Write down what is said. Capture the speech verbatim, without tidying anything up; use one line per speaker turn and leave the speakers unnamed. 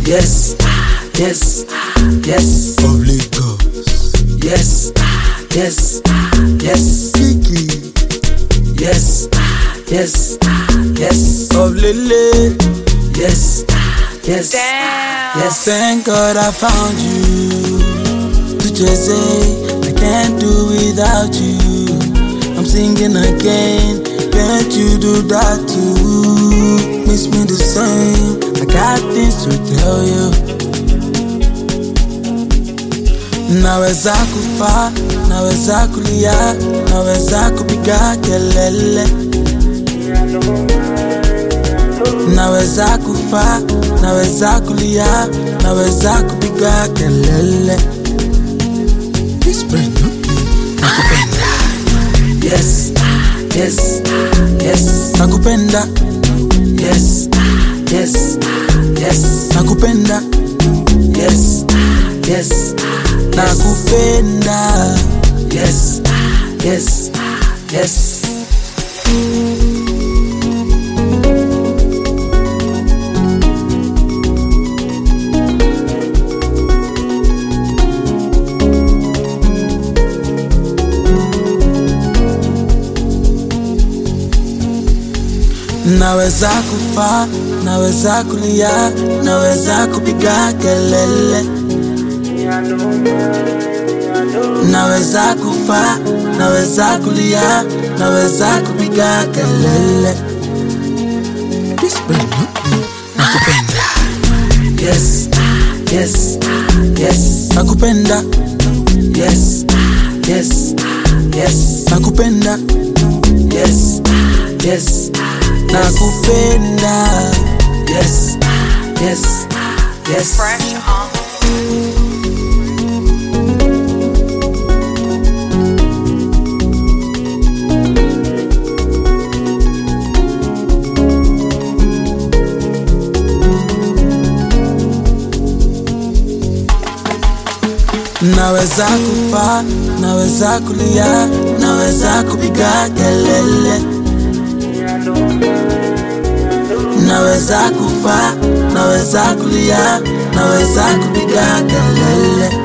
Yes, yes, yes.
Of Lagos.
Yes, yes, yes.
Kiki.
Yes, yes, yes.
Of Lele.
Yes, yes,
Damn.
yes.
Thank God I found you. To just say I can't do without you. I'm singing again. Can't you do that too? Miss me the same. I got things to tell you. Naweza kufa, naweza kulia, naweza kupiga kelele. Naweza kufa, naweza kulia, naweza kupiga kelele. This brand nakupenda.
Yes, yes, yes.
Nakupenda.
Yes, yes, yes.
Nakupenda.
Yes, yes.
Nakupenda.
Yes, yes, yes.
Naweza kufa, naweza kulia, naweza kupiga kelele. Naweza kufa, naweza kulia, naweza kupiga kelele. This brand nakupenda.
Yes, yes, yes.
Nakupenda.
Yes, yes, yes.
Nakupenda.
Yes, yes.
Nakupenda.
Yes, yes, yes.
Fresh on.
Naweza kufa, naweza kulia, naweza kupiga kelele. Naweza kufa, naweza kulia, naweza kupiga kelele.